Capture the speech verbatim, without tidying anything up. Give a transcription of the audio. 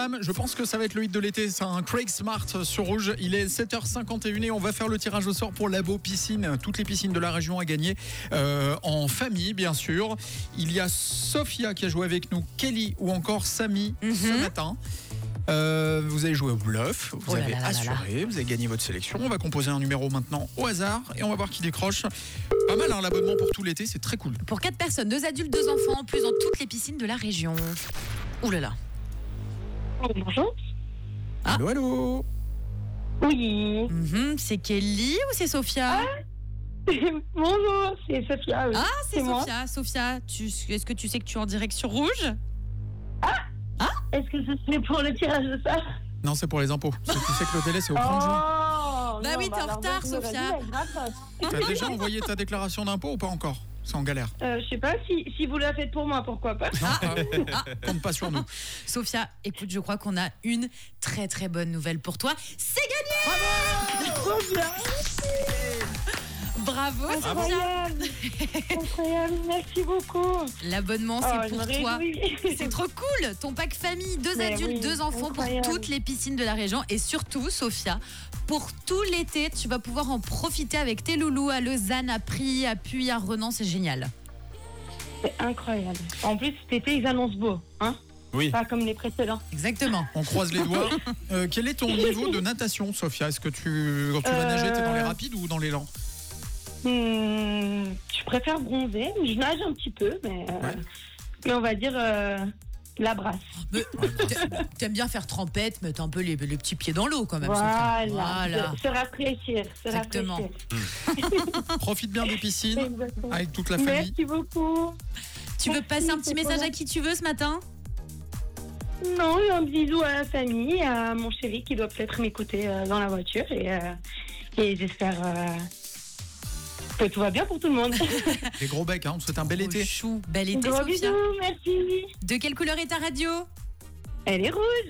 Jam. Je pense que ça va être le hit de l'été. C'est un Craig Smart sur Rouge. Il est sept heures cinquante et une et on va faire le tirage au sort pour Labo Piscine. Toutes les piscines de la région à gagner euh, en famille, bien sûr. Il y a Sophia qui a joué avec nous, Kelly ou encore Samy mm-hmm. ce matin. Euh, vous avez joué au bluff, vous oh là avez là là assuré, là. Vous avez gagné votre sélection. On va composer un numéro maintenant au hasard et on va voir qui décroche. Pas mal, hein, l'abonnement pour tout l'été, c'est très cool. Pour quatre personnes, deux adultes, deux enfants, en plus dans toutes les piscines de la région. Ouh là là. Bonjour. Ah. Allô, allô. Oui. Mm-hmm. C'est Kelly ou c'est Sophia? Ah. Bonjour, c'est Sophia. Oui. Ah, c'est, c'est Sophia. Moi. Sophia, tu, est-ce que tu sais que tu es en direct sur Rouge? Ah. Ah. Est-ce que ce serait pour le tirage de ça? Non, c'est pour les impôts. Parce que tu sais que le délai, c'est au trente juin. Oh, bah non, oui, t'es bah en retard, Sophia. T'as déjà envoyé ta déclaration d'impôt ou pas encore? C'est en galère. Euh, je sais pas, si, si vous la faites pour moi, pourquoi pas? Ah, ah, compte pas sur nous. Sophia, écoute, je crois qu'on a une très très bonne nouvelle pour toi. C'est gagné! Bravo! Trop bien! Bravo, Incroyable. Sophia! Incroyable, merci beaucoup! L'abonnement, c'est oh, pour toi. C'est trop cool! Ton pack famille, deux Mais adultes, oui, deux enfants incroyable. Pour toutes les piscines de la région. Et surtout, Sophia, pour tout l'été, tu vas pouvoir en profiter avec tes loulous à Lausanne, à Prie, à Puy, à Renan. C'est génial. C'est incroyable. En plus, cet été, ils annoncent beau, hein? Oui. Pas comme les précédents. Exactement. On croise les doigts. Euh, quel est ton niveau de natation, Sophia? Est-ce que tu, quand tu vas nager, t'es dans les rapides ou dans les lents? Hum, je préfère bronzer. Je nage un petit peu, mais, euh, ouais. mais on va dire euh, la brasse. Mais, t'aimes bien faire trempette, mettre un peu les, les petits pieds dans l'eau quand même. Voilà. voilà. Se, se rafraîchir. Se Exactement. Rafraîchir. Profite bien des piscines. Exactement. Avec toute la famille. Merci beaucoup. Tu Merci, veux passer un petit message à qui tu veux ce matin? Non, un bisou à la famille, à mon chéri qui doit peut-être m'écouter euh, dans la voiture et, euh, et j'espère euh, que tout va bien pour tout le monde. Des gros becs, hein, on te souhaite un bel été. Chou, bel été, gros Sophia. bisous, merci. De quelle couleur est ta radio? Elle est rouge.